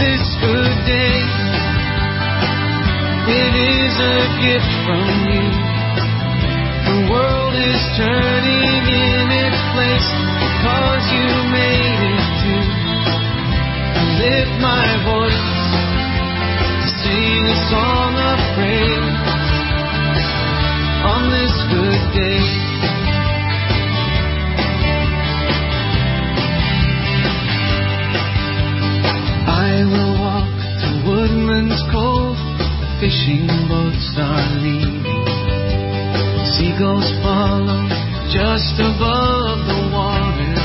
this good day. It is a gift from you. The world is turning in its place because you made it to. I lift my voice to sing a song of praise on this good day. I will walk to Woodman's Cove. The fishing boats are leaving. Seagulls follow just above the water.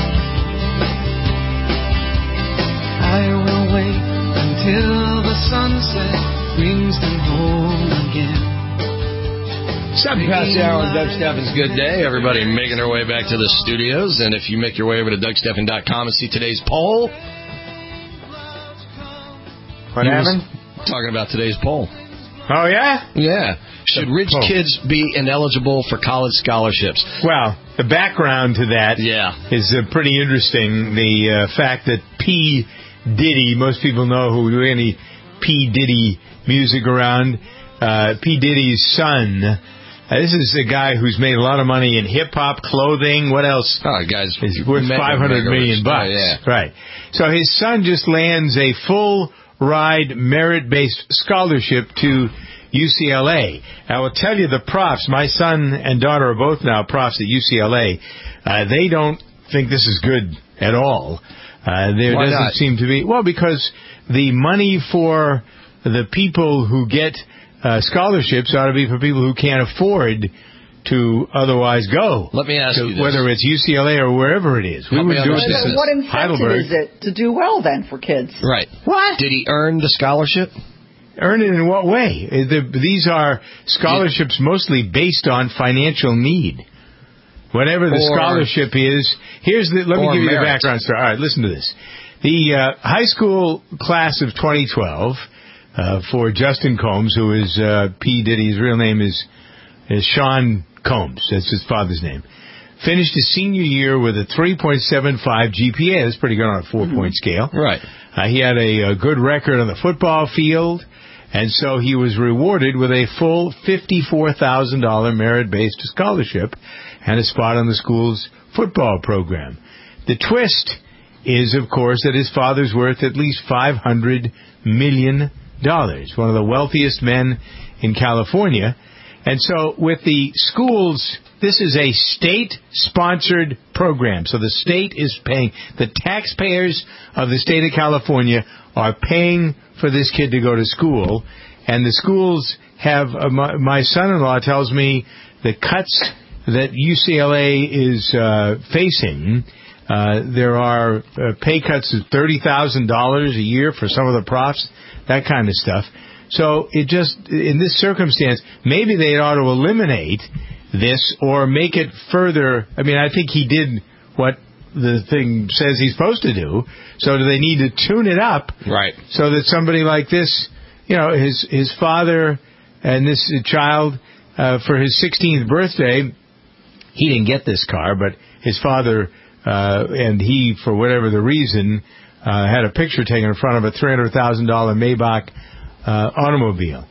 I will wait until the sunset brings them home again. 7 past the hour on Doug Steffen's Good Day. Everybody making their way back to the studios. And if you make your way over to DougSteffen.com and see today's poll. What happened? Talking about today's poll. Oh, yeah? Yeah. Should rich kids be ineligible for college scholarships? Well, the background to that is pretty interesting. The fact that P. Diddy, most people know who any P. Diddy music around. P. Diddy's son. This is a guy who's made a lot of money in hip-hop, clothing. What else? Oh, guy's is worth $500 million. Oh, yeah. Right. So his son just lands a full ride merit-based scholarship to UCLA. I will tell you the profs. My son and daughter are both now profs at UCLA. They don't think this is good at all. There Why doesn't not? seem to be... Well, because the money for the people who get scholarships ought to be for people who can't afford to otherwise go. Let me ask you this. Whether it's UCLA or wherever it is. We would do it this What incentive is it to do well then for kids? Right. What? Did he earn the scholarship? Earn it in what way? These are scholarships mostly based on financial need. Whatever the scholarship is, let me give you the background story. All right, listen to this. The high school class of 2012 for Justin Combs, who is P. Diddy's real name is Sean Combs. That's his father's name. Finished his senior year with a 3.75 GPA. That's pretty good on a 4-point scale. Right. He had a good record on the football field, and so he was rewarded with a full $54,000 merit-based scholarship and a spot on the school's football program. The twist is, of course, that his father's worth at least $500 million. One of the wealthiest men in California. And so with the schools, this is a state-sponsored program. So the state is paying. The taxpayers of the state of California are paying for this kid to go to school. And the schools have, my son-in-law tells me, the cuts that UCLA is facing, there are pay cuts of $30,000 a year for some of the profs, that kind of stuff. So it just, in this circumstance, maybe they ought to eliminate this or make it further. I mean, I think he did what the thing says he's supposed to do. So do they need to tune it up? Right. So that somebody like this, his father and this child, for his 16th birthday, he didn't get this car, but his father and he, for whatever the reason, had a picture taken in front of a $300,000 Maybach automobile.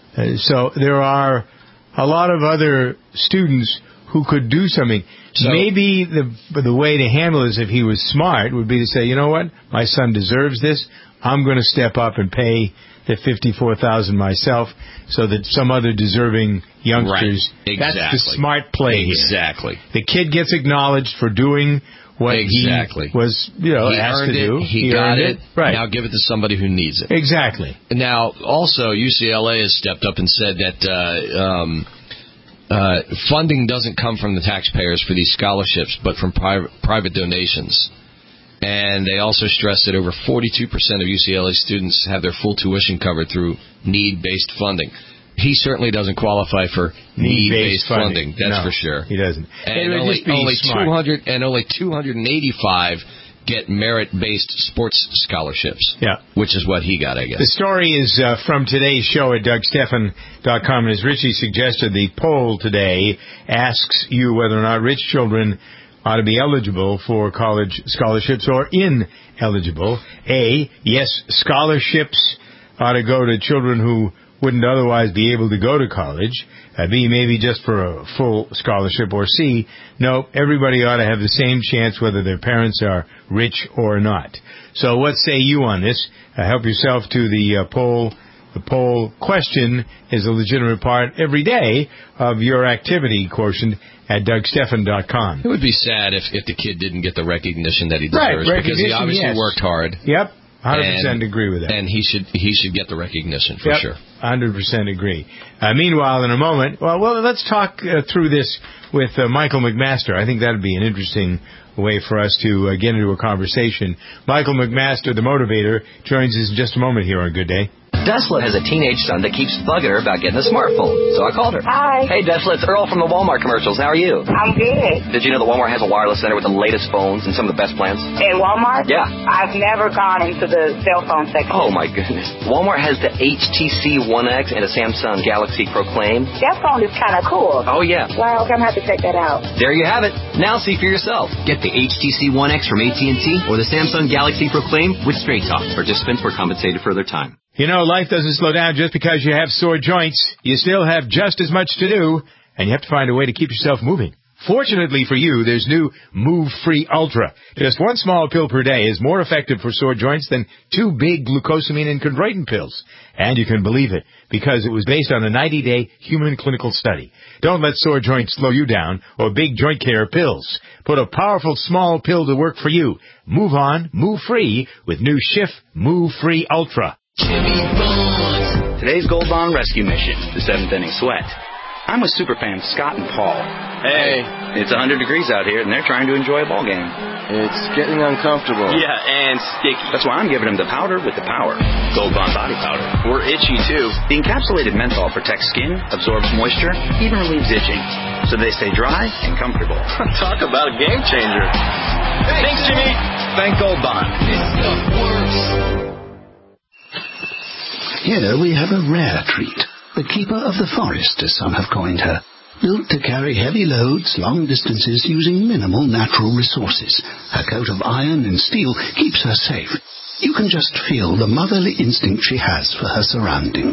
So there are a lot of other students who could do something. So maybe the way to handle this, if he was smart, would be to say, you know what, my son deserves this. I'm going to step up and pay the $54,000 myself, so that some other deserving youngsters. Right. Exactly. That's the smart play here. Exactly. The kid gets acknowledged for doing what he was, he asked to do. He got it. Right. Now give it to somebody who needs it. Exactly. Now, also, UCLA has stepped up and said that funding doesn't come from the taxpayers for these scholarships, but from private donations. And they also stressed that over 42% of UCLA students have their full tuition covered through need-based funding. He certainly doesn't qualify for need-based funding. That's for sure. He doesn't. And only 285 get merit-based sports scholarships. Yeah. Which is what he got, I guess. The story is from today's show at DougSteffen.com. And as Richie suggested, the poll today asks you whether or not rich children ought to be eligible for college scholarships or ineligible. A, yes, scholarships ought to go to children who wouldn't otherwise be able to go to college. B, maybe just for a full scholarship. Or C, no, everybody ought to have the same chance whether their parents are rich or not. So what say you on this? Help yourself to the poll. The poll question is a legitimate part every day of your activity quotient at DougStephan.com. It would be sad if the kid didn't get the recognition that he deserves, because he obviously worked hard. Yep. 100% agree with that. And he should get the recognition, for sure. 100% agree. Meanwhile, in a moment, well, let's talk through this with Michael McMaster. I think that would be an interesting way for us to get into a conversation. Michael McMaster, the motivator, joins us in just a moment here on Good Day. Desla has a teenage son that keeps bugging her about getting a smartphone, so I called her. Hi. Hey, Desla, it's Earl from the Walmart commercials. How are you? I'm good. Did you know that Walmart has a wireless center with the latest phones and some of the best plans? In Walmart? Yeah. I've never gone into the cell phone section. Oh, my goodness. Walmart has the HTC One X and a Samsung Galaxy Proclaim. That phone is kind of cool. Oh, yeah. Well, I'm going to have to check that out. There you have it. Now see for yourself. Get the HTC One X from AT&T or the Samsung Galaxy Proclaim with Straight Talk. Participants were compensated for their time. You know, life doesn't slow down just because you have sore joints. You still have just as much to do, and you have to find a way to keep yourself moving. Fortunately for you, there's new Move Free Ultra. Just one small pill per day is more effective for sore joints than 2 big glucosamine and chondroitin pills. And you can believe it, because it was based on a 90-day human clinical study. Don't let sore joints slow you down or big joint care pills. Put a powerful small pill to work for you. Move on, move free with new Schiff Move Free Ultra. Today's Gold Bond rescue mission, the 7th inning sweat. I'm with superfans Scott and Paul. Hey. It's 100 degrees out here, and they're trying to enjoy a ball game. It's getting uncomfortable. Yeah, and sticky. That's why I'm giving them the powder with the power. Gold Bond body powder. We're itchy, too. The encapsulated menthol protects skin, absorbs moisture, even relieves itching, so they stay dry and comfortable. Talk about a game changer. Thanks, Jimmy. Thank Gold Bond. This stuff works. Here we have a rare treat, the keeper of the forest, as some have coined her. Built to carry heavy loads long distances using minimal natural resources. Her coat of iron and steel keeps her safe. You can just feel the motherly instinct she has for her surroundings.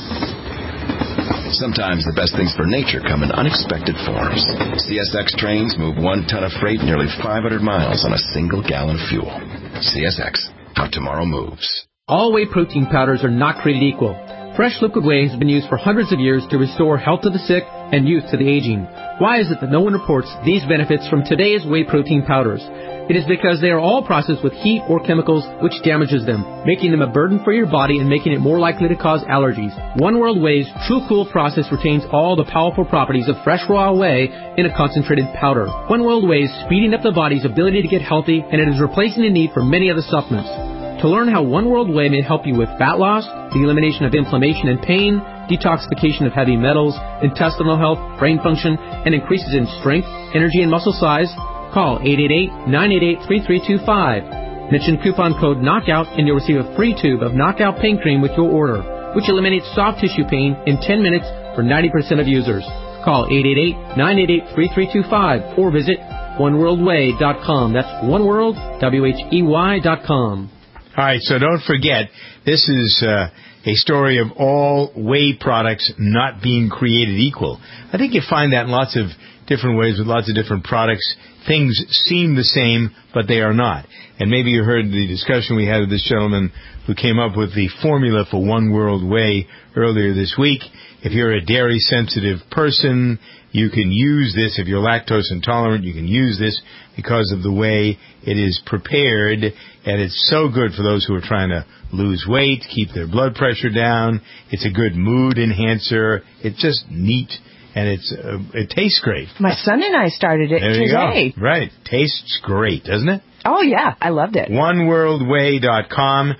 Sometimes the best things for nature come in unexpected forms. CSX trains move 1 ton of freight nearly 500 miles on a single gallon of fuel. CSX, how tomorrow moves. All whey protein powders are not created equal. Fresh liquid whey has been used for hundreds of years to restore health to the sick and youth to the aging. Why is it that no one reports these benefits from today's whey protein powders? It is because they are all processed with heat or chemicals which damages them, making them a burden for your body and making it more likely to cause allergies. One World Whey's True Cool process retains all the powerful properties of fresh raw whey in a concentrated powder. One World Whey is speeding up the body's ability to get healthy, and it is replacing the need for many other supplements. To learn how One World Whey may help you with fat loss, the elimination of inflammation and pain, detoxification of heavy metals, intestinal health, brain function, and increases in strength, energy, and muscle size, call 888-988-3325. Mention coupon code KNOCKOUT and you'll receive a free tube of Knockout Pain Cream with your order, which eliminates soft tissue pain in 10 minutes for 90% of users. Call 888-988-3325 or visit oneworldwhey.com. That's oneworld.com. All right, so don't forget, this is a story of all whey products not being created equal. I think you find that in lots of different ways with lots of different products. Things seem the same, but they are not. And maybe you heard the discussion we had with this gentleman who came up with the formula for One World Whey earlier this week. If you're a dairy-sensitive person, you can use this. If you're lactose intolerant, you can use this because of the way it is prepared. And it's so good for those who are trying to lose weight, keep their blood pressure down. It's a good mood enhancer. It's just neat. And it tastes great. My son and I started it today. You go. Right. Tastes great, doesn't it? Oh, yeah. I loved it. OneWorldWhey.com,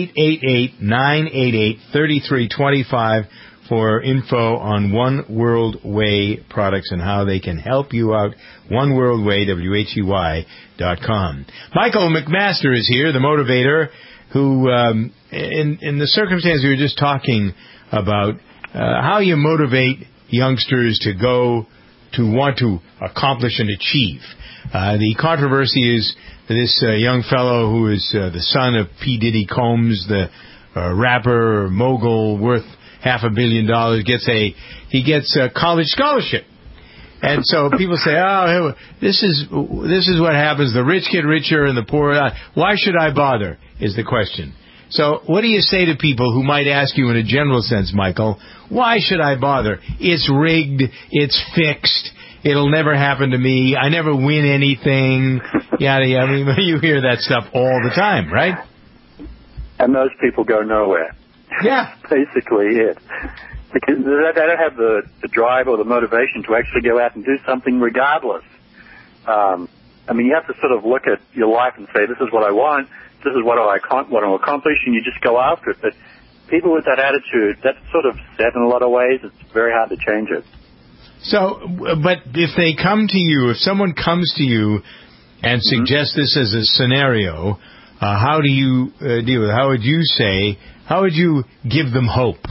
888-988-3325 for info on One World Whey products and how they can help you out. OneWorldWhey, WHEY.com. Michael McMaster is here, the motivator, who, in the circumstance we were just talking about, how you motivate youngsters to go to want to accomplish and achieve. The controversy is this young fellow who is the son of P. Diddy Combs, the rapper mogul worth $500 million, gets a college scholarship. And so people say, oh, this is what happens. The rich get richer and the poor. Why should I bother? Is the question. So what do you say to people who might ask you in a general sense, Michael, why should I bother? It's rigged. It's fixed. It'll never happen to me. I never win anything. Yada, yada. I mean, you hear that stuff all the time, right? And those people go nowhere. Yeah. Basically it. Because they don't have the drive or the motivation to actually go out and do something regardless. I mean, you have to sort of look at your life and say, this is what I want, this is what I want to accomplish, and you just go after it. But people with that attitude, that's sort of set in a lot of ways. It's very hard to change it. So, but if they come to you, if someone comes to you and suggests this as a scenario, how do you deal with it? How would you give them hope?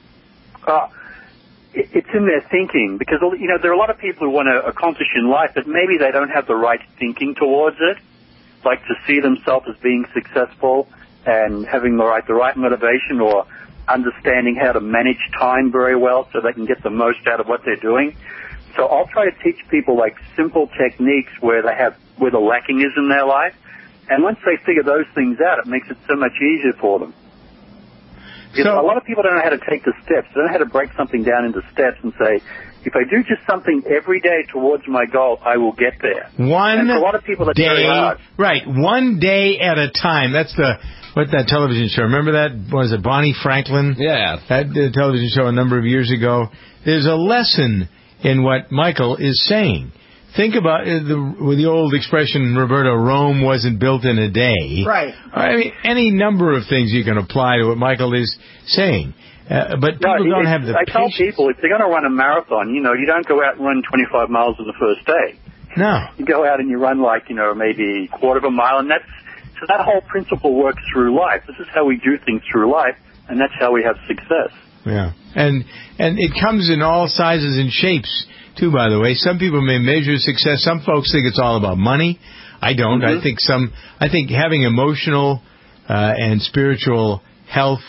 It's in their thinking, because, you know, there are a lot of people who want to accomplish in life, but maybe they don't have the right thinking towards it, like to see themselves as being successful and having the right motivation, or understanding how to manage time very well so they can get the most out of what they're doing. So I'll try to teach people like simple techniques where the lacking is in their life, and once they figure those things out, it makes it so much easier for them. Because a lot of people don't know how to take the steps. They don't know how to break something down into steps and say, if I do just something every day towards my goal, I will get there. And for a lot of people, that's very hard. Right, one day at a time. That's that television show. Remember that? What was it, Bonnie Franklin? Yeah. That television show a number of years ago. There's a lesson in what Michael is saying. Think about the old expression, Roberto, Rome wasn't built in a day. Right. I mean, any number of things you can apply to what Michael is saying. But people don't have the patience. I tell people, if they're going to run a marathon, you know, you don't go out and run 25 miles on the first day. No. You go out and you run like, you know, maybe a quarter of a mile, and so that whole principle works through life. This is how we do things through life, and that's how we have success. Yeah. And it comes in all sizes and shapes, too, by the way. Some people may measure success. Some folks think it's all about money. I don't. Mm-hmm. I think having emotional and spiritual health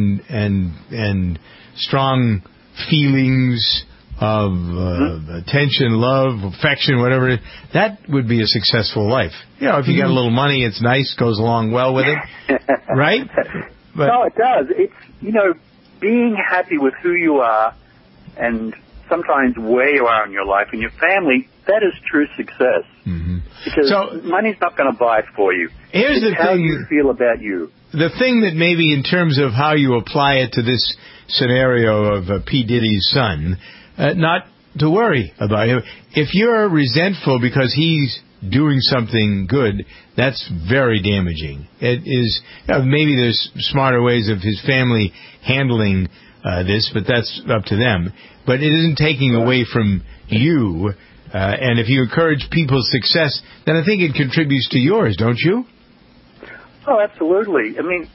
and strong feelings of attention, love, affection, whatever it is, that would be a successful life. You know, if you got a little money, it's nice, goes along well with it, right? But, no, it does. It's, you know, being happy with who you are and sometimes where you are in your life and your family, that is true success. Mm-hmm. Because money's not going to buy it for you. Here's the thing. How you feel about you. The thing that maybe in terms of how you apply it to this scenario of P. Diddy's son, not to worry about him. If you're resentful because he's doing something good, that's very damaging. It is, maybe there's smarter ways of his family handling this, but that's up to them. But it isn't taking away from you. And if you encourage people's success, then I think it contributes to yours, don't you? Oh, absolutely. I mean,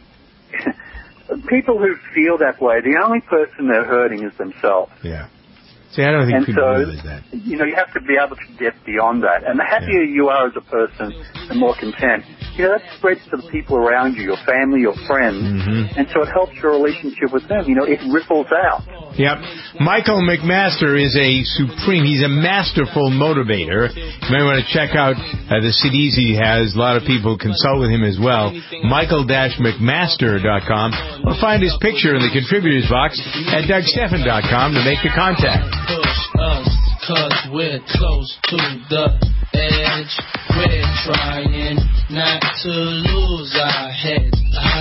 people who feel that way, the only person they're hurting is themselves. Yeah. See, I don't think people realize that. You know, you have to be able to get beyond that. And the happier you are as a person, the more content. You know, that spreads to the people around you, your family, your friends. Mm-hmm. And so it helps your relationship with them. You know, it ripples out. Yep. Michael McMaster is he's a masterful motivator. You may want to check out the CDs he has. A lot of people consult with him as well. Michael-McMaster.com. Or find his picture in the contributors box at DougSteffen.com to make the contact. Push us, 'cause we're close to the edge. We're trying not to lose our heads.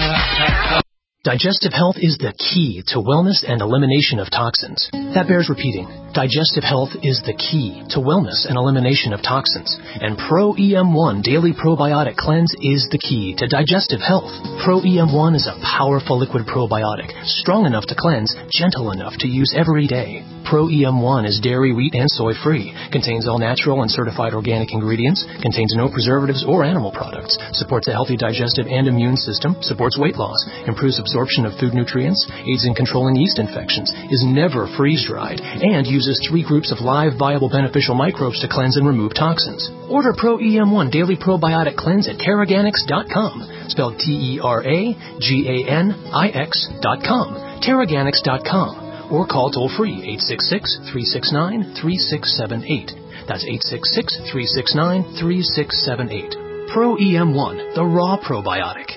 Digestive health is the key to wellness and elimination of toxins. That bears repeating. Digestive health is the key to wellness and elimination of toxins. And Pro-EM1 Daily Probiotic Cleanse is the key to digestive health. Pro-EM1 is a powerful liquid probiotic, strong enough to cleanse, gentle enough to use every day. Pro-EM1 is dairy, wheat, and soy-free, contains all natural and certified organic ingredients, contains no preservatives or animal products, supports a healthy digestive and immune system, supports weight loss, improves absorption of food nutrients, aids in controlling yeast infections, is never freeze-dried, and uses uses 3 groups of live, viable, beneficial microbes to cleanse and remove toxins. Order Pro EM1 Daily Probiotic Cleanse at Teraganix.com, spelled TerraGanix.com, Teraganix.com, or call toll-free 866-369-3678. That's 866-369-3678. Pro EM1, the raw probiotic.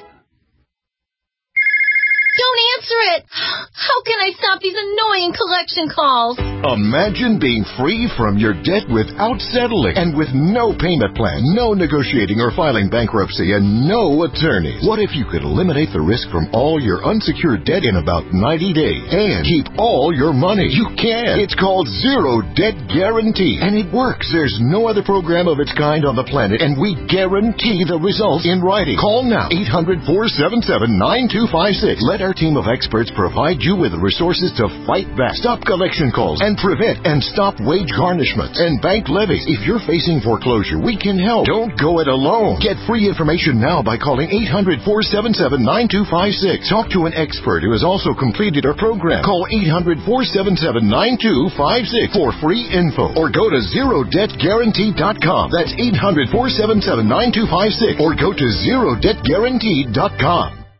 Don't answer it! How can I stop these annoying collection calls? Imagine being free from your debt without settling and with no payment plan, no negotiating or filing bankruptcy, and no attorneys. What if you could eliminate the risk from all your unsecured debt in about 90 days and keep all your money? You can. It's called Zero Debt Guarantee, and it works. There's no other program of its kind on the planet, and we guarantee the results in writing. Call now, 800-477-9256. Let our team of experts provide you with the resources to fight back, stop collection calls, and prevent and stop wage garnishments and bank levies. If you're facing foreclosure, we can help. Don't go it alone. Get free information now by calling 800-477-9256. Talk to an expert who has also completed our program. Call 800-477-9256 for free info, or go to ZeroDebtGuarantee.com. That's 800-477-9256, or go to ZeroDebtGuarantee.com.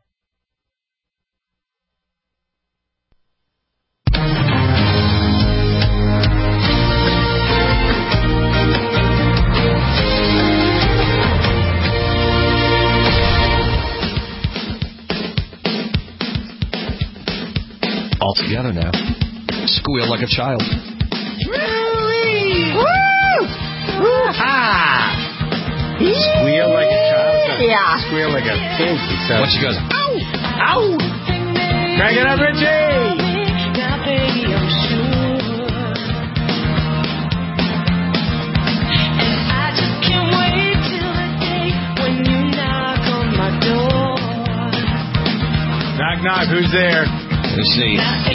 All together now. Squeal like a child. Woo! Ha! Squeal like a child. Yeah. Squeal like a pig. What she goes? Ow! Ow! Crank it up, Richie! Now, baby, I'm sure. And I just can't wait till the day when you knock on my door. Knock, knock. Who's there? Let's see.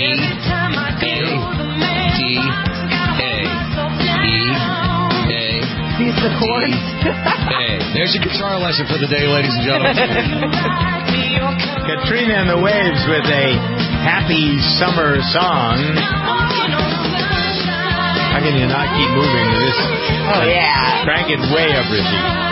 These the chords. There's your guitar lesson for the day, ladies and gentlemen. Katrina and the Waves with a happy summer song. How can you not keep moving to this? Oh, yeah. Crank it way up, Richie.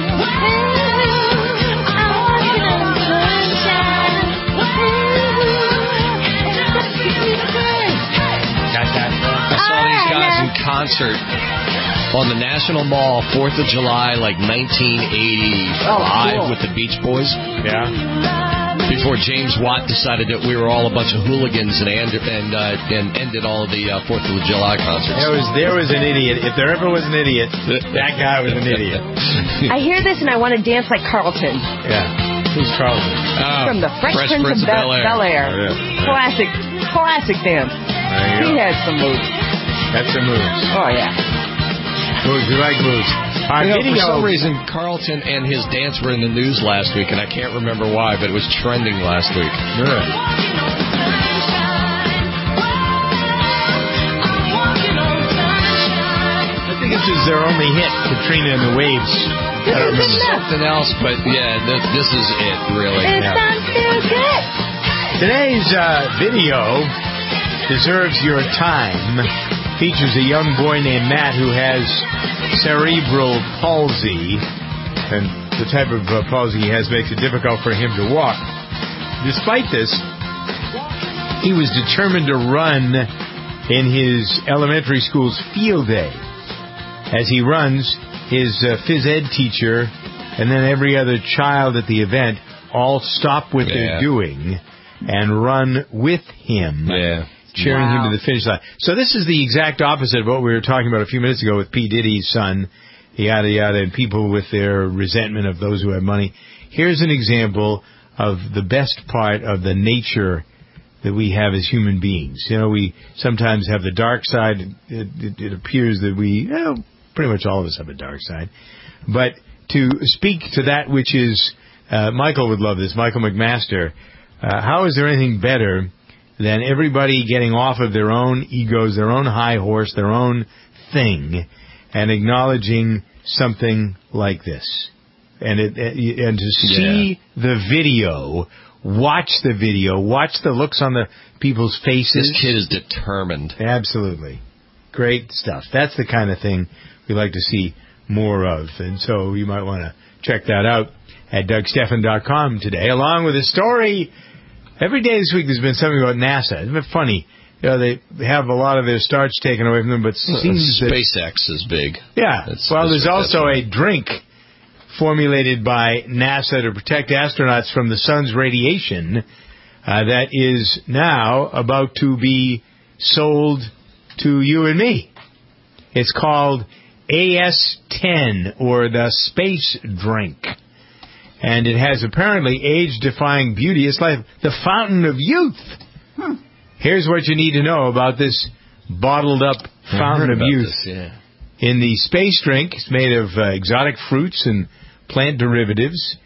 I saw these guys in concert on the National Mall, 4th of July, like 1985, with the Beach Boys. Yeah. Before James Watt decided that we were all a bunch of hooligans and ended all of the 4th of July concerts. There was an idiot. If there ever was an idiot, that guy was an idiot. I hear this and I want to dance like Carlton. Yeah. Who's Carlton? From the Fresh Prince of Bel-Air. Yeah. Classic dance. He has some moves. That's the moves. Oh, yeah. Moves. We like moves. For some reason, Carlton and his dance were in the news last week, and I can't remember why, but it was trending last week. Good. I think this is their only hit, Katrina and the Waves. I don't remember. Something else, but yeah, this is it, really. It's not still good. Today's video deserves your time. Features a young boy named Matt who has cerebral palsy, and the type of palsy he has makes it difficult for him to walk. Despite this, he was determined to run in his elementary school's field day. As he runs, his phys ed teacher and then every other child at the event all stop what they're doing and run with him. Yeah. Cheering him to the finish line. So this is the exact opposite of what we were talking about a few minutes ago with P. Diddy's son, yada, yada, and people with their resentment of those who have money. Here's an example of the best part of the nature that we have as human beings. You know, we sometimes have the dark side. It appears that pretty much all of us have a dark side. But to speak to that which is, Michael would love this, Michael McMaster, how is there anything better than everybody getting off of their own egos, their own high horse, their own thing, and acknowledging something like this? And to see the video, watch the video, watch the looks on the people's faces. This kid is determined. Absolutely. Great stuff. That's the kind of thing we like to see more of. And so you might want to check that out at DougStephan.com today, along with a story. Every day this week there's been something about NASA. Isn't it funny? You know, they have a lot of their starts taken away from them, but it seems that SpaceX is big. Yeah. There's also a drink formulated by NASA to protect astronauts from the sun's radiation that is now about to be sold to you and me. It's called AS10, or the Space Drink. And it has apparently age-defying beauty. It's like the fountain of youth. Here's what you need to know about this bottled-up fountain of youth. In the Space Drink, it's made of exotic fruits and plant derivatives.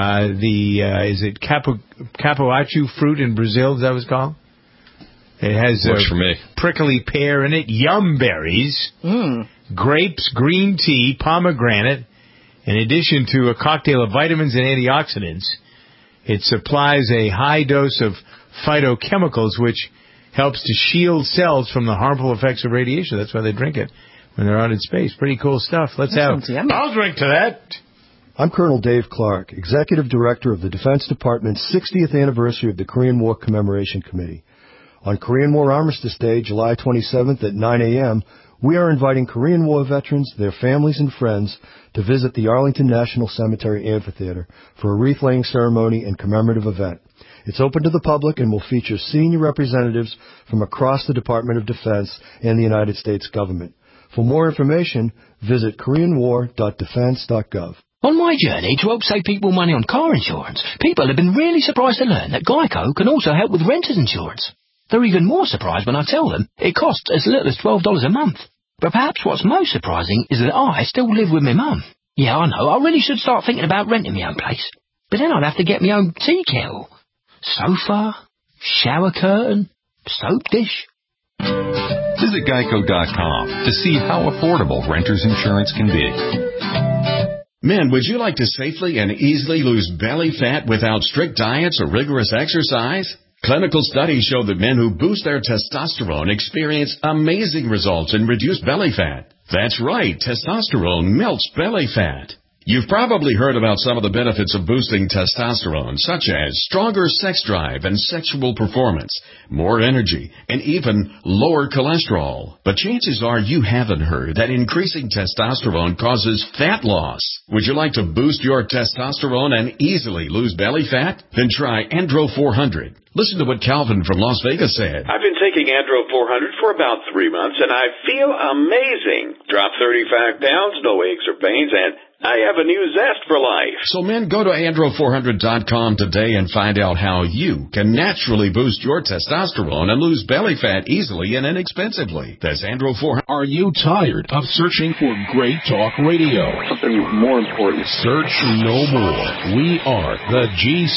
Is it capuachu fruit in Brazil? Is that what it's called? It has works for me. Prickly pear in it, yum berries, grapes, green tea, pomegranate. In addition to a cocktail of vitamins and antioxidants, it supplies a high dose of phytochemicals, which helps to shield cells from the harmful effects of radiation. That's why they drink it when they're out in space. Pretty cool stuff. I'll drink to that. I'm Colonel Dave Clark, Executive Director of the Defense Department's 60th anniversary of the Korean War Commemoration Committee. On Korean War Armistice Day, July 27th at 9 a.m., we are inviting Korean War veterans, their families, and friends to visit the Arlington National Cemetery Amphitheater for a wreath-laying ceremony and commemorative event. It's open to the public and will feature senior representatives from across the Department of Defense and the United States government. For more information, visit koreanwar.defense.gov. On my journey to help save people money on car insurance, people have been really surprised to learn that Geico can also help with renter's insurance. They're even more surprised when I tell them it costs as little as $12 a month. But perhaps what's most surprising is that I still live with my mum. Yeah, I know, I really should start thinking about renting my own place. But then I'd have to get my own tea kettle, sofa, shower curtain, soap dish. Visit Geico.com to see how affordable renter's insurance can be. Men, would you like to safely and easily lose belly fat without strict diets or rigorous exercise? Clinical studies show that men who boost their testosterone experience amazing results in reduced belly fat. That's right, testosterone melts belly fat. You've probably heard about some of the benefits of boosting testosterone, such as stronger sex drive and sexual performance, more energy, and even lower cholesterol. But chances are you haven't heard that increasing testosterone causes fat loss. Would you like to boost your testosterone and easily lose belly fat? Then try Andro 400. Listen to what Calvin from Las Vegas said. I've been taking Andro 400 for about 3 months, and I feel amazing. Dropped 35 pounds, no aches or pains, and I have a new zest for life. So men, go to Andro400.com today and find out how you can naturally boost your testosterone and lose belly fat easily and inexpensively. That's Andro400. Are you tired of searching for great talk radio? Something more important. Search no more. We are the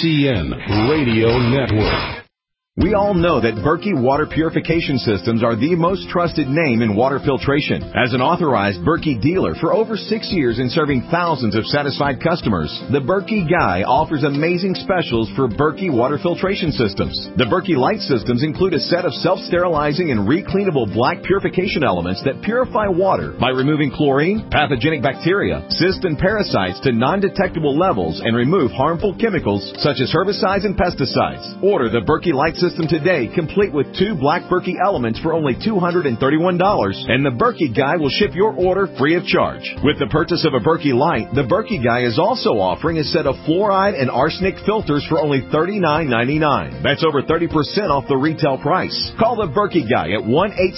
GCN Radio Network. We all know that Berkey Water Purification Systems are the most trusted name in water filtration. As an authorized Berkey dealer for over 6 years and serving thousands of satisfied customers, the Berkey Guy offers amazing specials for Berkey Water Filtration Systems. The Berkey Light Systems include a set of self-sterilizing and recleanable black purification elements that purify water by removing chlorine, pathogenic bacteria, cysts, and parasites to non-detectable levels and remove harmful chemicals such as herbicides and pesticides. Order the Berkey Light System today, complete with 2 black Berkey elements for only $231, and the Berkey Guy will ship your order free of charge. With the purchase of a Berkey Light, the Berkey Guy is also offering a set of fluoride and arsenic filters for only $39.99. That's over 30% off the retail price. Call the Berkey Guy at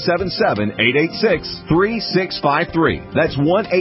1-877-886-3653. That's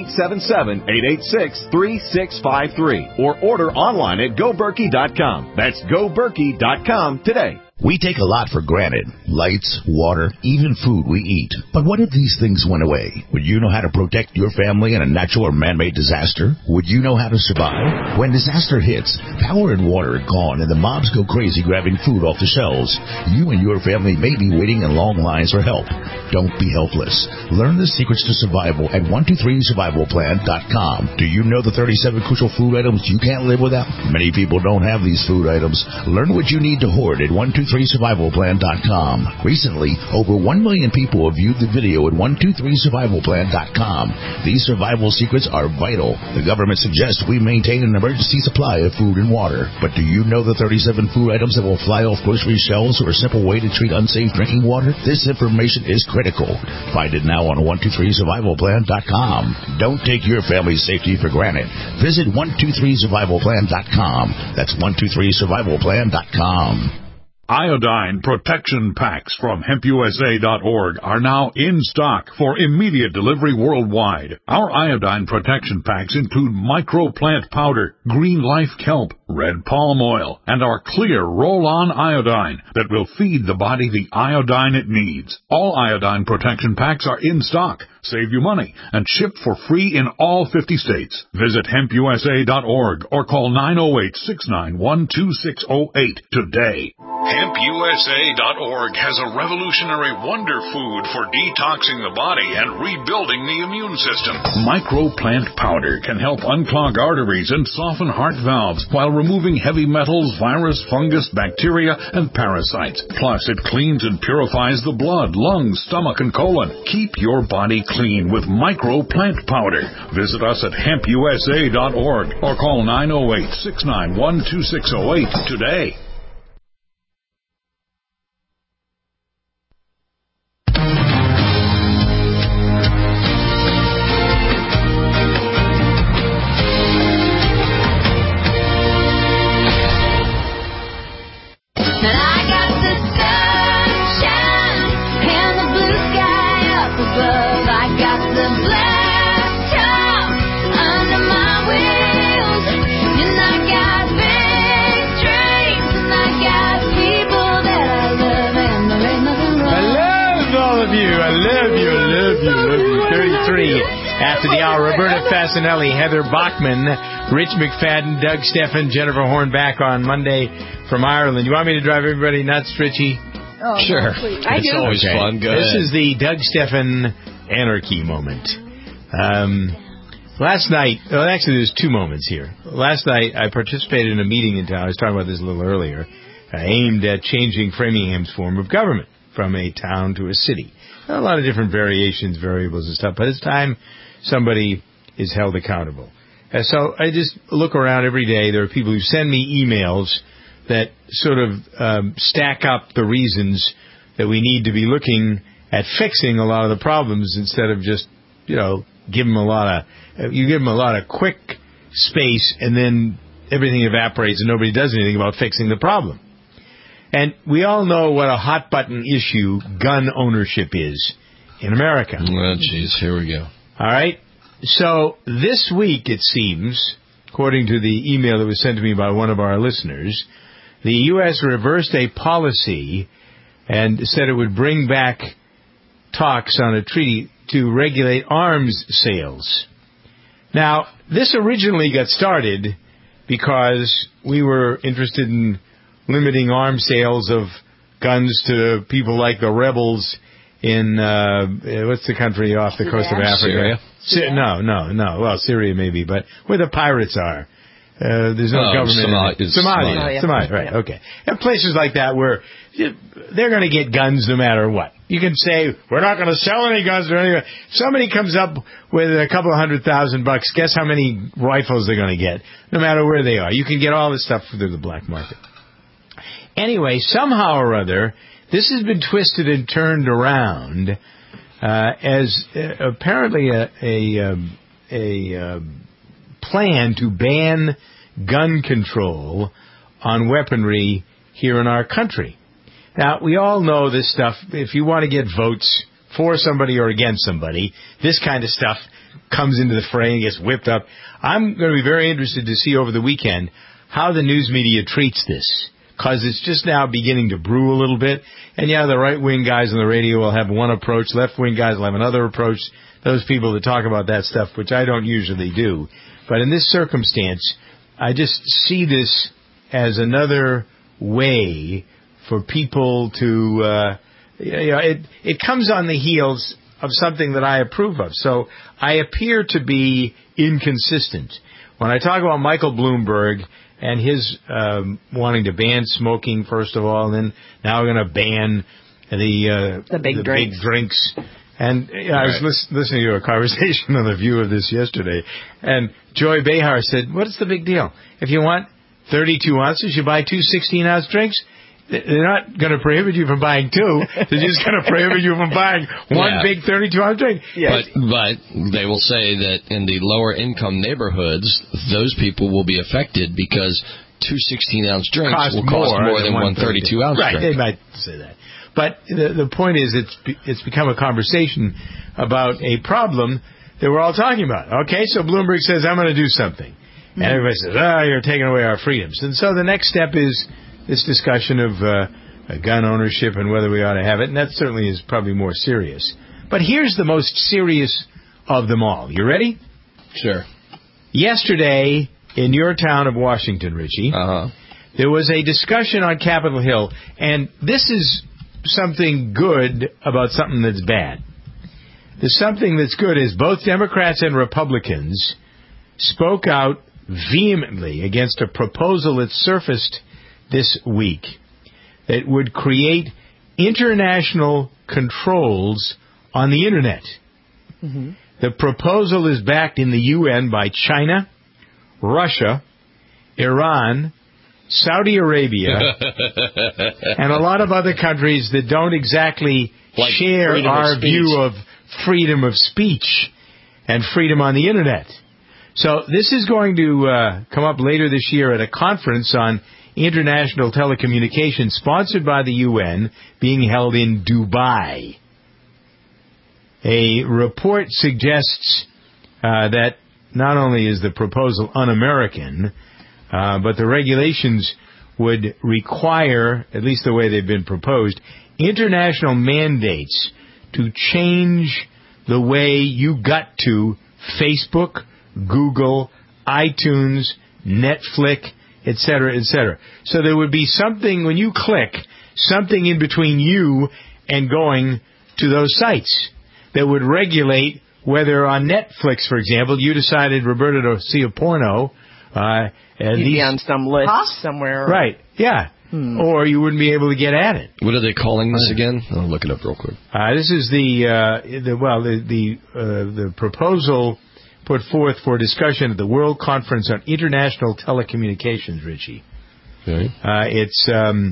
1-877-886-3653. Or order online at GoBerkey.com. That's GoBerkey.com today. We take a lot for granted. Lights, water, even food we eat. But what if these things went away? Would you know how to protect your family in a natural or man-made disaster? Would you know how to survive? When disaster hits, power and water are gone and the mobs go crazy grabbing food off the shelves. You and your family may be waiting in long lines for help. Don't be helpless. Learn the secrets to survival at 123survivalplan.com. Do you know the 37 crucial food items you can't live without? Many people don't have these food items. Learn what you need to hoard at 123 123survivalplan.com. Recently, over 1 million people have viewed the video at 123survivalplan.com. These survival secrets are vital. The government suggests we maintain an emergency supply of food and water. But do you know the 37 food items that will fly off grocery shelves or a simple way to treat unsafe drinking water? This information is critical. Find it now on 123survivalplan.com. Don't take your family's safety for granted. Visit 123survivalplan.com. That's 123survivalplan.com. Iodine protection packs from hempusa.org are now in stock for immediate delivery worldwide. Our iodine protection packs include microplant powder, green life kelp, red palm oil, and our clear roll-on iodine that will feed the body the iodine it needs. All iodine protection packs are in stock, save you money, and ship for free in all 50 states. Visit hempusa.org or call 908-691-2608 today. HempUSA.org has a revolutionary wonder food for detoxing the body and rebuilding the immune system. Microplant powder can help unclog arteries and soften heart valves while removing heavy metals, virus, fungus, bacteria, and parasites. Plus, it cleans and purifies the blood, lungs, stomach, and colon. Keep your body clean with Microplant powder. Visit us at HempUSA.org or call 908-691-2608 today. After the hour, Roberta Fasanelli, Heather Bachman, Rich McFadden, Doug Steffen, Jennifer Horn back on Monday from Ireland. You want me to drive everybody nuts, Richie? Oh, sure. No, please. I it's do. always fun. Go This ahead. is the Doug Steffen anarchy moment. Last night, well, actually there's two moments here. Last night I participated in a meeting in town, I was talking about this a little earlier, aimed at changing Framingham's form of government from a town to a city. A lot of different variations, variables and stuff, but it's time somebody is held accountable. And so I just look around every day. There are people who send me emails that sort of stack up the reasons that we need to be looking at fixing a lot of the problems instead of just, give them a lot of quick space and then everything evaporates and nobody does anything about fixing the problem. And we all know what a hot-button issue gun ownership is in America. Well, geez, here we go. All right? So this week, it seems, according to the email that was sent to me by one of our listeners, the U.S. reversed a policy and said it would bring back talks on a treaty to regulate arms sales. Now, this originally got started because we were interested in limiting arms sales of guns to people like the rebels in, what's the country off the coast of Africa? Syria? No. Well, Syria maybe, but where the pirates are. There's no government in Somalia, right, okay. And places like that where they're going to get guns no matter what. You can say, we're not going to sell any guns or anything. If somebody comes up with a couple of $100,000, guess how many rifles they're going to get, no matter where they are. You can get all this stuff through the black market. Anyway, somehow or other, this has been twisted and turned around as apparently a plan to ban gun control on weaponry here in our country. Now, we all know this stuff. If you want to get votes for somebody or against somebody, this kind of stuff comes into the fray and gets whipped up. I'm going to be very interested to see over the weekend how the news media treats this, because it's just now beginning to brew a little bit. And, the right-wing guys on the radio will have one approach. Left-wing guys will have another approach. Those people that talk about that stuff, which I don't usually do. But in this circumstance, I just see this as another way for people to, it comes on the heels of something that I approve of. So I appear to be inconsistent. When I talk about Michael Bloomberg and his wanting to ban smoking first of all, and then now we're going to ban the big drinks. And I was listening to a conversation on The View of this yesterday, and Joy Behar said, "What's the big deal? If you want 32 ounces, you buy 2 16-ounce drinks. They're not going to prohibit you from buying 2. They're just going to prohibit you from buying one big 32-ounce drink." Yes. But they will say that in the lower income neighborhoods, those people will be affected because 2 16-ounce drinks will cost more than one 32-ounce drink. Right, they might say that. But the point is, it's become a conversation about a problem that we're all talking about. Okay, so Bloomberg says, I'm going to do something. And everybody says, you're taking away our freedoms. And so the next step is this discussion of gun ownership and whether we ought to have it. And that certainly is probably more serious. But here's the most serious of them all. You ready? Sure. Yesterday, in your town of Washington, Richie, there was a discussion on Capitol Hill. And this is something good about something that's bad. The something that's good is both Democrats and Republicans spoke out vehemently against a proposal that surfaced this week that would create international controls on the Internet. The proposal is backed in the UN by China, Russia, Iran, Saudi Arabia, and a lot of other countries that don't exactly share our view of freedom of speech and freedom on the Internet. So this is going to come up later this year at a conference on international telecommunications sponsored by the UN being held in Dubai. A report suggests that not only is the proposal un-American, but the regulations would require, at least the way they've been proposed, international mandates to change the way you got to Facebook, Google, iTunes, Netflix, etc., etc. So there would be something, when you click, something in between you and going to those sites that would regulate whether on Netflix, for example, you decided, Roberta, to see a porno. You'd be on some list somewhere. Right, yeah. Or you wouldn't be able to get at it. What are they calling this again? I'll look it up real quick. This is the proposal put forth for discussion at the World Conference on International Telecommunications, Richie. Okay. It's,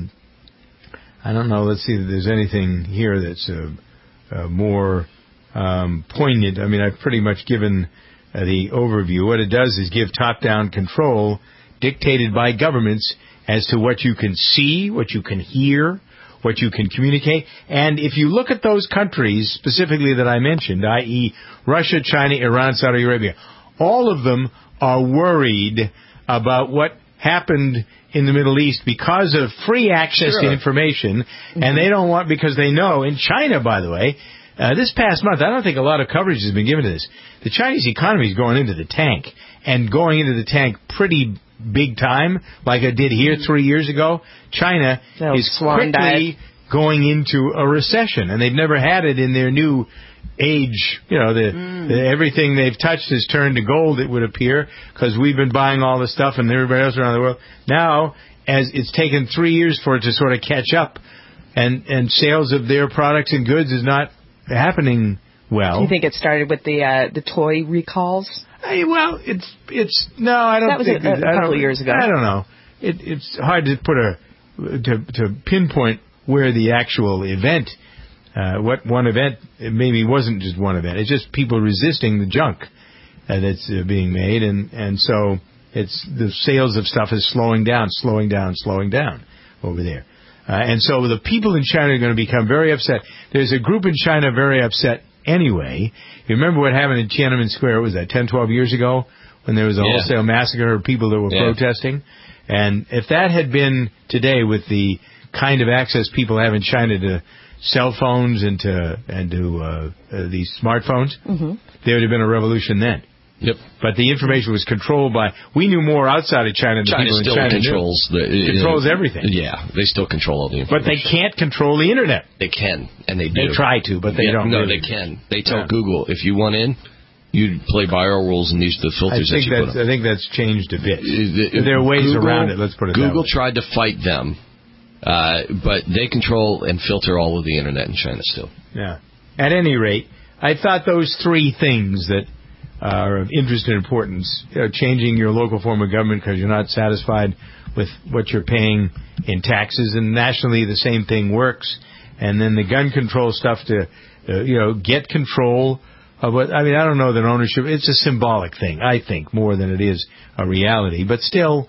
I don't know, let's see if there's anything here that's more poignant. I mean, I've pretty much given the overview. What it does is give top-down control dictated by governments as to what you can see, what you can hear, what you can communicate. And if you look at those countries specifically that I mentioned, i.e. Russia, China, Iran, Saudi Arabia, all of them are worried about what happened in the Middle East because of free access to information. And they don't want, because they know, in China, by the way, this past month, I don't think a lot of coverage has been given to this. The Chinese economy is going into the tank, and going into the tank pretty big time, like it did here 3 years ago. China is quickly going into a recession, and they've never had it in their new age. You know, everything they've touched has turned to gold, it would appear, because we've been buying all the stuff and everybody else around the world. Now, as it's taken 3 years for it to sort of catch up, and sales of their products and goods is not happening well. Do you think it started with the toy recalls? Well, it's no, I don't. That was think a couple of years ago. I don't know. It's hard to put to pinpoint where the actual event, what one event, it maybe wasn't just one event. It's just people resisting the junk that's being made, and so it's the sales of stuff is slowing down over there. And so the people in China are going to become very upset. There's a group in China very upset anyway. You remember what happened in Tiananmen Square? Was that 10, 12 years ago when there was a wholesale massacre of people that were protesting? And if that had been today with the kind of access people have in China to cell phones and to these smartphones, there would have been a revolution then. Yep. But the information was controlled by... We knew more outside of China than people in China controls knew. Controls everything. Yeah, they still control all the information. But they can't control the Internet. They can, and they do. They try to, but they don't. No, really. they can. They tell Google, if you want in, you'd play by our rules, and these are the filters that you put on. I think that's changed a bit. There are ways around it. Let's put it that way. Google tried to fight them, but they control and filter all of the internet in China still. Yeah. At any rate, I thought those three things that are of interest and importance, changing your local form of government because you're not satisfied with what you're paying in taxes, and nationally the same thing works, and then the gun control stuff to, get control of what, I don't know that ownership, it's a symbolic thing, I think, more than it is a reality, but still,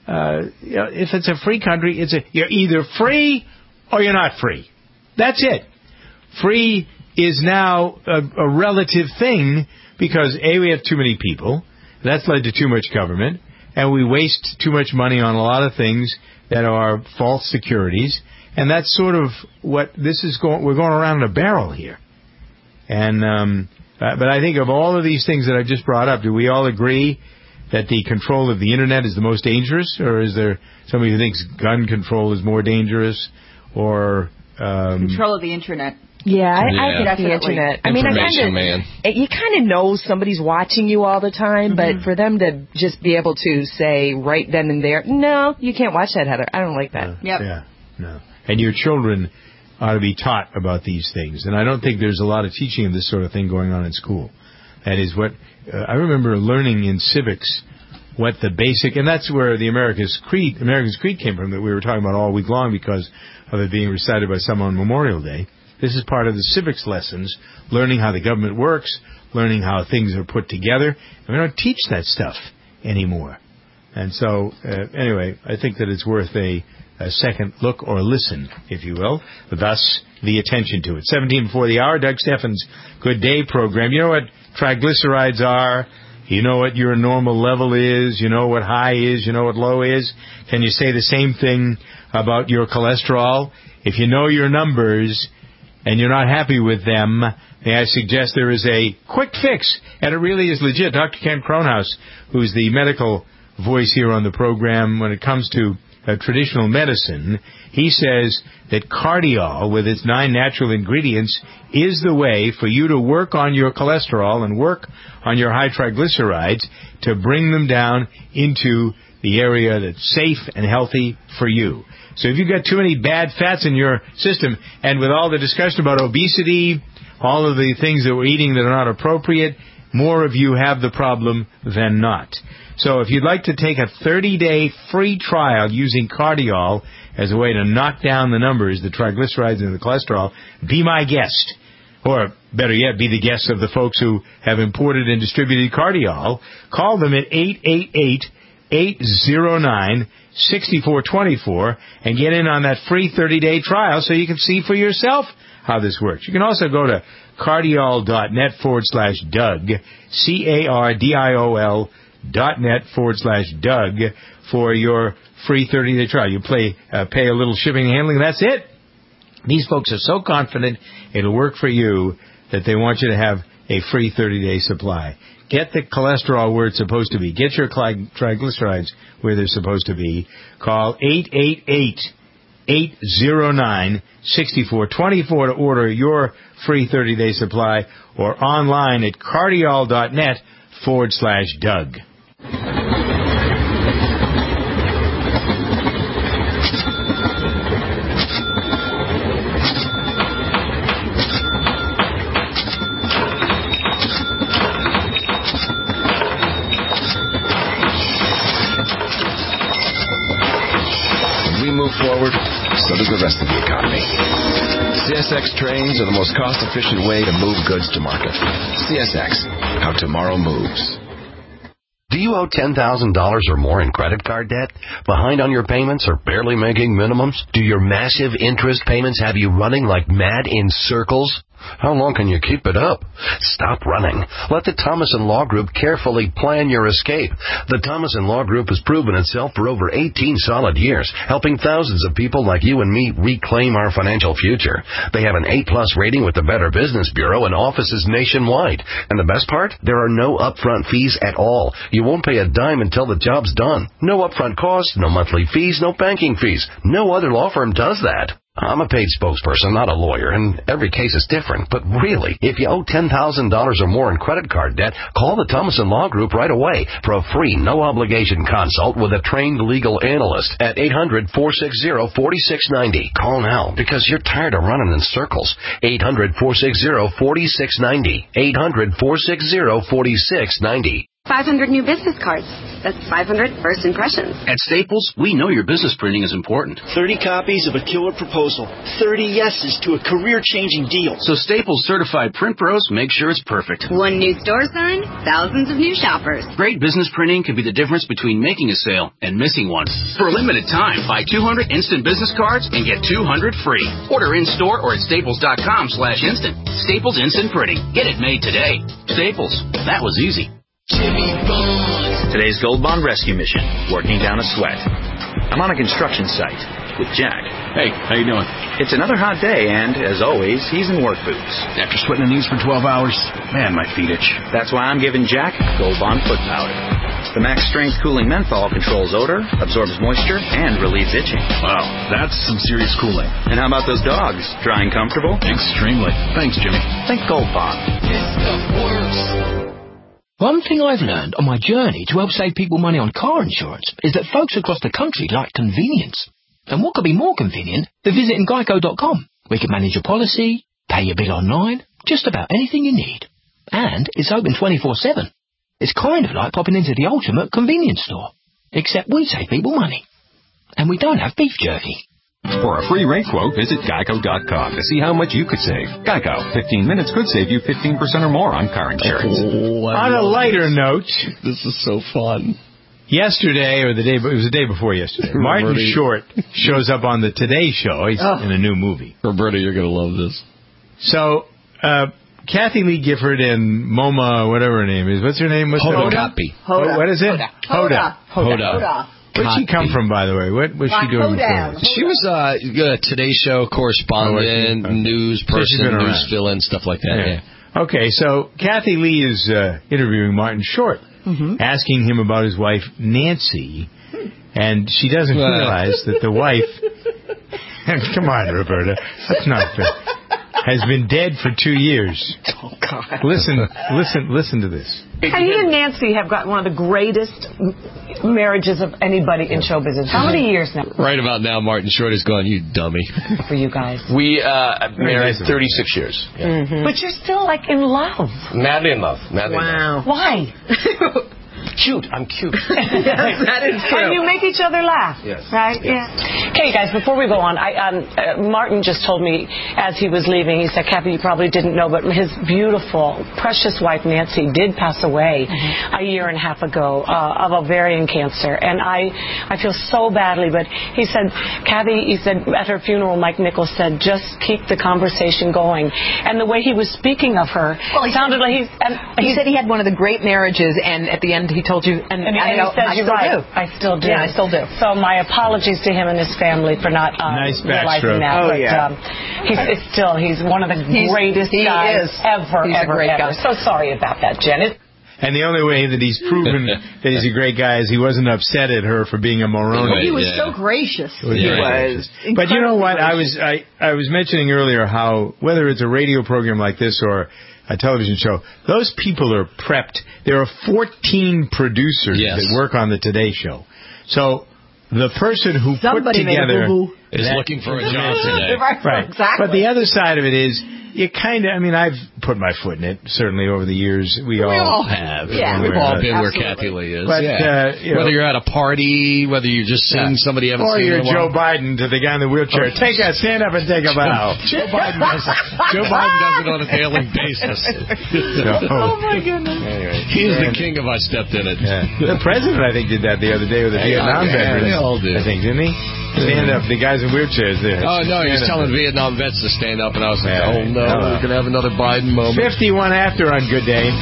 if it's a free country, you're either free or you're not free. That's it. Free is now a relative thing because, A, we have too many people. That's led to too much government. And we waste too much money on a lot of things that are false securities. And that's sort of what this is going. We're going around in a barrel here. And but I think of all of these things that I just brought up, do we all agree that the control of the Internet is the most dangerous? Or is there somebody who thinks gun control is more dangerous? Or control of the Internet. Yeah, I think the Internet. You kind of know somebody's watching you all the time, but for them to just be able to say right then and there, no, you can't watch that, Heather. I don't like that. Yeah, no. And your children ought to be taught about these things. And I don't think there's a lot of teaching of this sort of thing going on in school. That is what I remember learning in civics. What the basic, and that's where the America's Creed came from, that we were talking about all week long because of it being recited by someone on Memorial Day. This is part of the civics lessons, learning how the government works, learning how things are put together. And we don't teach that stuff anymore. And so, anyway, I think that it's worth a second look or listen, if you will. Thus, the attention to it. 17 before the hour, Doug Steffens' Good Day program. You know what triglycerides are? You know what your normal level is. You know what high is. You know what low is. Can you say the same thing about your cholesterol? If you know your numbers and you're not happy with them, may I suggest there is a quick fix, and it really is legit. Dr. Ken Kronhaus, who's the medical voice here on the program when it comes to traditional medicine, he says that Cardiol, with its 9 natural ingredients, is the way for you to work on your cholesterol and work on your high triglycerides to bring them down into the area that's safe and healthy for you. So if you've got too many bad fats in your system, and with all the discussion about obesity, all of the things that we're eating that are not appropriate, more of you have the problem than not. So if you'd like to take a 30-day free trial using Cardiol as a way to knock down the numbers, the triglycerides and the cholesterol, be my guest. Or, better yet, be the guest of the folks who have imported and distributed Cardiol. Call them at 888-809-6424 and get in on that free 30-day trial so you can see for yourself how this works. You can also go to cardiol.net/Doug, cardiol.net/Doug for your free 30-day trial. You pay a little shipping and handling, that's it. These folks are so confident it'll work for you that they want you to have a free 30-day supply. Get the cholesterol where it's supposed to be. Get your triglycerides where they're supposed to be. Call 888-809-6424 to order your free 30-day supply, or online at cardiol.net/Doug. Forward, so does the rest of the economy. CSX trains are the most cost-efficient way to move goods to market. CSX, how tomorrow moves. Do you owe $10,000 or more in credit card debt? Behind on your payments or barely making minimums? Do your massive interest payments have you running like mad in circles? How long can you keep it up? Stop running. Let the Thomas & Law Group carefully plan your escape. The Thomas & Law Group has proven itself for over 18 solid years, helping thousands of people like you and me reclaim our financial future. They have an A-plus rating with the Better Business Bureau and offices nationwide. And the best part? There are no upfront fees at all. You won't pay a dime until the job's done. No upfront costs, no monthly fees, no banking fees. No other law firm does that. I'm a paid spokesperson, not a lawyer, and every case is different. But really, if you owe $10,000 or more in credit card debt, call the Thomason Law Group right away for a free, no-obligation consult with a trained legal analyst at 800-460-4690. Call now because you're tired of running in circles. 800-460-4690. 800-460-4690. 500 new business cards. That's 500 first impressions. At Staples, we know your business printing is important. 30 copies of a killer proposal. 30 yeses to a career-changing deal. So Staples certified print pros make sure it's perfect. One new store sign, thousands of new shoppers. Great business printing can be the difference between making a sale and missing one. For a limited time, buy 200 instant business cards and get 200 free. Order in-store or at staples.com/instant. Staples Instant Printing. Get it made today. Staples. That was easy. Jimmy Bond. Today's Gold Bond rescue mission, working down a sweat. I'm on a construction site with Jack. Hey, how you doing? It's another hot day, and, as always, he's in work boots. After sweating the knees for 12 hours, man, my feet itch. That's why I'm giving Jack Gold Bond foot powder. The max strength cooling menthol controls odor, absorbs moisture, and relieves itching. Wow, that's some serious cooling. And how about those dogs? Drying comfortable? Extremely. Thanks, Jimmy. Think Gold Bond. This stuff works. One thing I've learned on my journey to help save people money on car insurance is that folks across the country like convenience. And what could be more convenient than visiting Geico.com? We can manage your policy, pay your bill online, just about anything you need. And it's open 24/7. It's kind of like popping into the ultimate convenience store. Except we save people money. And we don't have beef jerky. For a free rate quote, visit Geico.com to see how much you could save. Geico, 15 minutes could save you 15% or more on car insurance. On a lighter note, this is so fun. Yesterday, or it was the day before yesterday, Martin Short shows up on the Today Show. He's in a new movie. Roberta, you're going to love this. So, Kathy Lee Gifford and MoMA, whatever her name is. What's her name? Hoda. What is it? Hoda. Where'd she come from, by the way? What was she doing before? She was a Today Show correspondent, news person, news fill-in, stuff like that. Yeah. Okay, so Kathy Lee is interviewing Martin Short, asking him about his wife, Nancy, and she doesn't realize that the wife... Come on, Roberta. That's not fair. Has been dead for 2 years. Oh, God. Listen to this. And you and Nancy have got one of the greatest marriages of anybody in show business. How many years now? Right about now, Martin Short is going, you dummy. For you guys. We married 36 years. Yeah. Mm-hmm. But you're still, like, in love. Madly in love. Wow. Why? Cute. I'm cute. Yes, that is true. And you make each other laugh. Yes. Right? Yes. Yeah. Okay, guys, before we go on, Martin just told me as he was leaving, he said, Kathy, you probably didn't know, but his beautiful, precious wife, Nancy, did pass away a year and a half ago of ovarian cancer. And I feel so badly, but he said, Kathy, he said, at her funeral, Mike Nichols said, just keep the conversation going. And the way he was speaking of her, he sounded like he said he had one of the great marriages, and at the end he told you, and I still do. I still do. Yeah, I still do. So my apologies to him and his family for not realizing that. Oh, But he's one of the greatest guys ever. He's a great guy. So sorry about that, Jen. And the only way that he's proven that he's a great guy is he wasn't upset at her for being a moroni. He was so gracious. He was. But you know what? I was mentioning earlier how whether it's a radio program like this or a television show, those people are prepped. There are 14 producers that work on the Today Show. So the person who put together is looking for a job today. Right. Exactly. But the other side of it is, you kind of, I've put my foot in it, certainly over the years. We all have. Yeah. We've all been where Kathy Lee is. But, whether you're at a party, whether you're just seeing somebody you haven't seen in a while. Or you're Joe Biden to the guy in the wheelchair. Stand up and take a bow. Joe Biden does it on a daily basis. Oh, my goodness. Anyway, he's the king of I stepped in it. The president, I think, did that the other day with the Vietnam veterans. They all did. I think, didn't he? Stand up. The guys in wheelchairs there. Oh, no, he was telling Vietnam vets to stand up, and I was like, oh, no, we're going to have another Biden moment. 51 after on Good Day.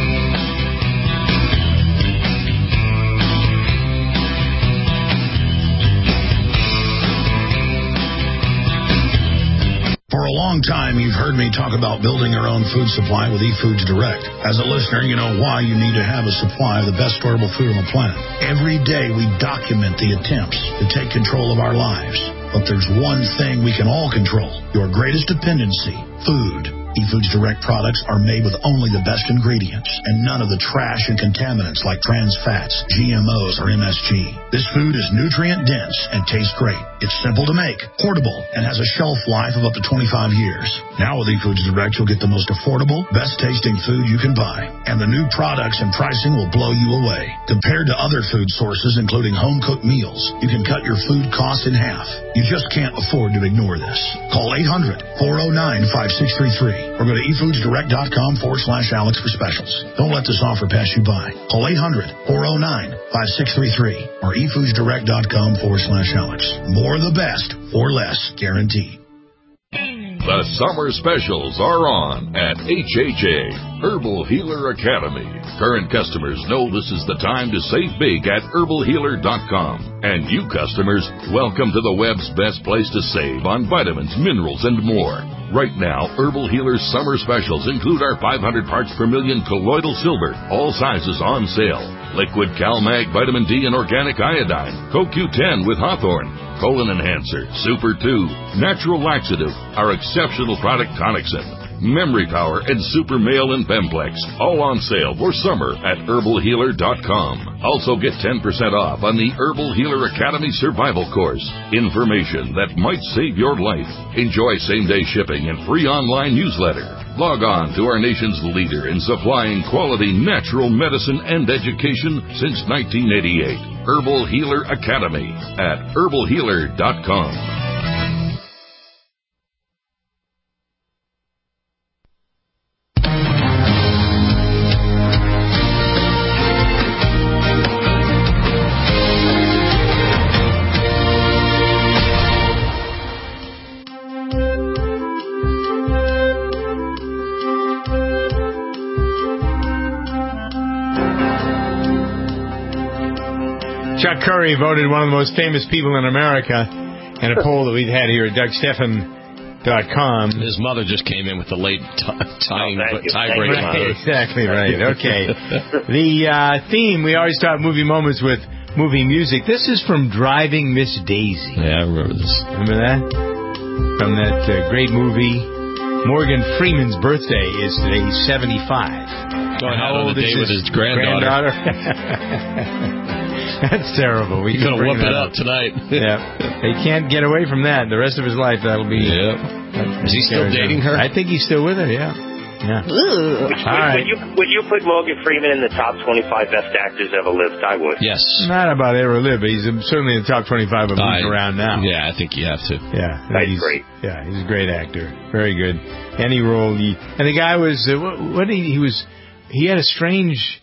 For a long time, you've heard me talk about building your own food supply with eFoods Direct. As a listener, you know why you need to have a supply of the best storable food on the planet. Every day, we document the attempts to take control of our lives. But there's one thing we can all control, your greatest dependency, food. eFoods Direct products are made with only the best ingredients and none of the trash and contaminants like trans fats, GMOs, or MSG. This food is nutrient-dense and tastes great. It's simple to make, portable, and has a shelf life of up to 25 years. Now with eFoods Direct, you'll get the most affordable, best-tasting food you can buy. And the new products and pricing will blow you away. Compared to other food sources, including home-cooked meals, you can cut your food costs in half. You just can't afford to ignore this. Call 800-409-5633 or go to efoodsdirect.com/Alex for specials. Don't let this offer pass you by. Call 800-409-5633 or efoodsdirect.com/Alex. More of the best for less, guaranteed. The summer specials are on at HHA, Herbal Healer Academy. Current customers know this is the time to save big at herbalhealer.com. And you customers, welcome to the web's best place to save on vitamins, minerals, and more. Right now, Herbal Healer's summer specials include our 500 parts per million colloidal silver, all sizes on sale. Liquid CalMag Vitamin D and Organic Iodine, CoQ10 with Hawthorne, Colon Enhancer, Super 2, Natural Laxative, our exceptional product Tonicsyn, Memory Power, and Super Male and Bemplex, all on sale for summer at herbalhealer.com. Also get 10% off on the Herbal Healer Academy Survival Course. Information that might save your life. Enjoy same-day shipping and free online newsletter. Log on to our nation's leader in supplying quality natural medicine and education since 1988. Herbal Healer Academy at herbalhealer.com. Chuck Curry voted one of the most famous people in America in a poll that we've had here at DougStephan.com. His mother just came in with the late tiebreaking. Right, exactly right. Okay. The theme, we always start movie moments with movie music. This is from Driving Miss Daisy. Yeah, I remember this. Remember that? From that great movie. Morgan Freeman's birthday is today. He's 75. Going out on a date with his granddaughter. That's terrible. He's going to whoop it up tonight. Yeah. He can't get away from that. The rest of his life, that'll be... Is he still dating her? I think he's still with her, yeah. Would you put Morgan Freeman in the top 25 best actors ever lived? I would. Yes. Not about ever lived, but he's certainly in the top 25 of who's around now. Yeah, I think you have to. Yeah. That's great. Yeah, he's a great actor. Very good. Any role. And the guy was... He had a strange...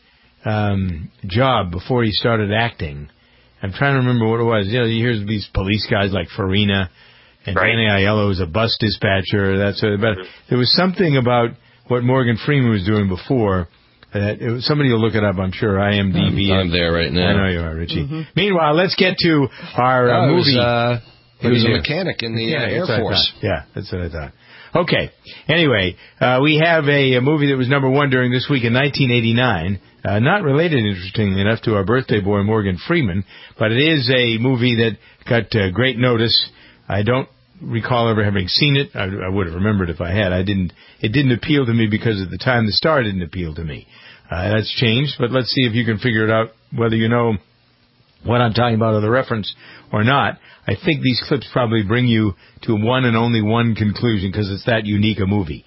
job before he started acting. I'm trying to remember what it was. You know, you hear these police guys like Farina and Danny Aiello was a bus dispatcher. But there was something about what Morgan Freeman was doing before. Somebody will look it up, I'm sure. IMDb. I'm there right now. I know you are, Richie. Mm-hmm. Meanwhile, let's get to our movie. He was a mechanic in the Air Force. Yeah, that's what I thought. Okay. Anyway, we have a movie that was number one during this week in 1989. Not related, interestingly enough, to our birthday boy, Morgan Freeman, but it is a movie that got great notice. I don't recall ever having seen it. I would have remembered if I had. It didn't appeal to me because at the time the star didn't appeal to me. That's changed, but let's see if you can figure it out, whether you know what I'm talking about or the reference or not. I think these clips probably bring you to one and only one conclusion because it's that unique a movie.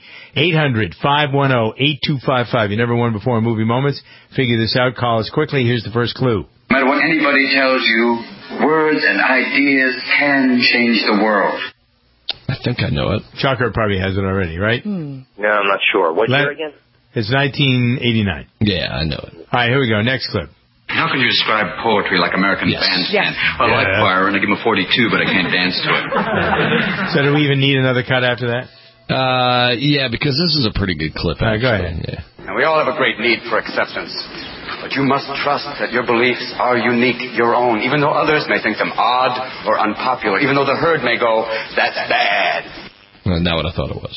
800-510-8255. You never won before in Movie Moments? Figure this out. Call us quickly. Here's the first clue. No matter what anybody tells you, words and ideas can change the world. I think I know it. Chucker probably has it already, right? No, I'm not sure. What year again? It's 1989. Yeah, I know it. All right, here we go. Next clip. How can you describe poetry like American bandstand? I like Byron. I give him a 42, but I can't dance to it. So do we even need another cut after that? Yeah, because this is a pretty good clip. All right, go ahead. Yeah. And we all have a great need for acceptance. But you must trust that your beliefs are unique, your own, even though others may think them odd or unpopular, even though the herd may go, that's bad. Well, not what I thought it was.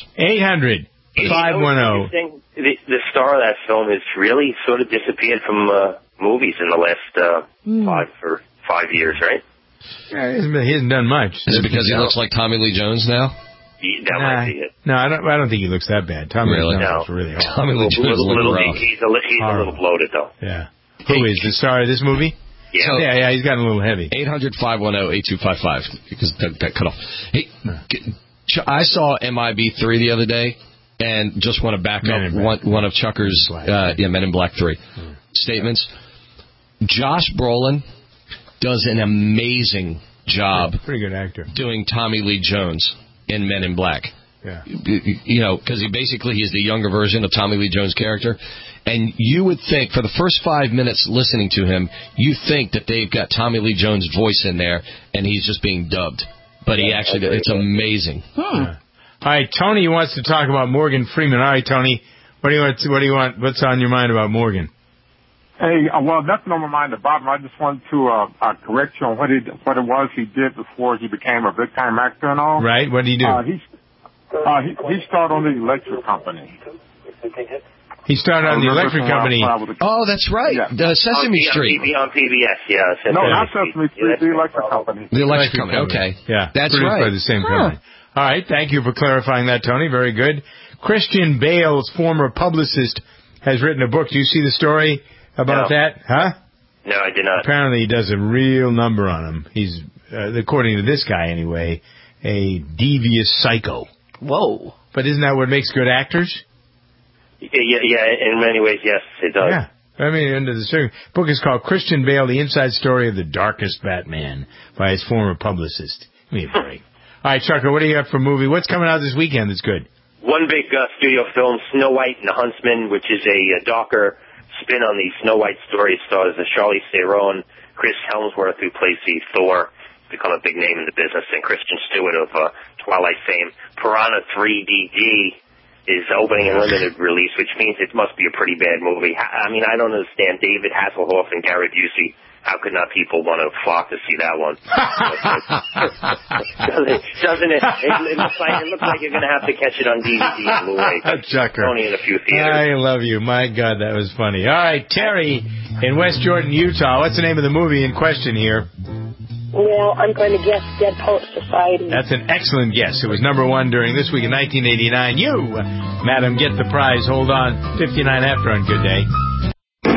800-510. The star of that film has really sort of disappeared from movies in the last 5 years, right? Yeah, he hasn't done much. Is it because he looks like Tommy Lee Jones now? That might be it. No, I don't think he looks that bad. Tommy Lee Jones looks really hard. Tommy Lee Jones he's a little bloated, though. Yeah. Who is the star of this movie? Yeah. He's gotten a little heavy. 800-510-8255, because that cut off. Hey, I saw MIB3 the other day, and just want to back up one of Chucker's Men in Black 3 statements. Josh Brolin does an amazing job. Pretty good actor. Doing Tommy Lee Jones in Men in Black. Yeah. You know, because he's the younger version of Tommy Lee Jones' character. And you would think, for the first 5 minutes listening to him, you think that they've got Tommy Lee Jones' voice in there, and he's just being dubbed. But it's amazing. All right, Tony wants to talk about Morgan Freeman. All right, Tony, what do you want? What's on your mind about Morgan? Hey, well, nothing on my mind about him. I just wanted to correct you on what it was he did before he became a big-time actor and all. Right, what did he do? He started on the electric company. He started on the electric company. Oh, that's right. Yeah. Sesame Street. On PBS, yeah. No, not Sesame Street, the electric company. The electric company, okay. Yeah, that's produced right. by the same company. All right, thank you for clarifying that, Tony. Very good. Christian Bale's former publicist has written a book. Do you see the story about that? Huh? No, I did not. Apparently he does a real number on him. He's, according to this guy anyway, a devious psycho. Whoa. But isn't that what makes good actors? Yeah, in many ways, yes, it does. Yeah. I mean, the book is called Christian Bale, The Inside Story of the Darkest Batman, by his former publicist. Give me a break. All right, Chucker, what do you got for a movie? What's coming out this weekend that's good? One big studio film, Snow White and the Huntsman, which is a darker spin on the Snow White story. It stars Charlize Theron, Chris Hemsworth, who plays the Thor, become a big name in the business, and Kristen Stewart of Twilight fame. Piranha 3DD is opening and limited release, which means it must be a pretty bad movie. I mean, I don't understand. David Hasselhoff and Gary Busey, how could not people want to flock to see that one? Doesn't it? It looks like you're going to have to catch it on DVD and Blu-ray. Chucker. Only in a few theaters. I love you. My God, that was funny. All right, Terry in West Jordan, Utah. What's the name of the movie in question here? Well, I'm going to guess Dead Poet Society. That's an excellent guess. It was number one during this week in 1989. You, madam, get the prize. Hold on. 59 after on Good Day.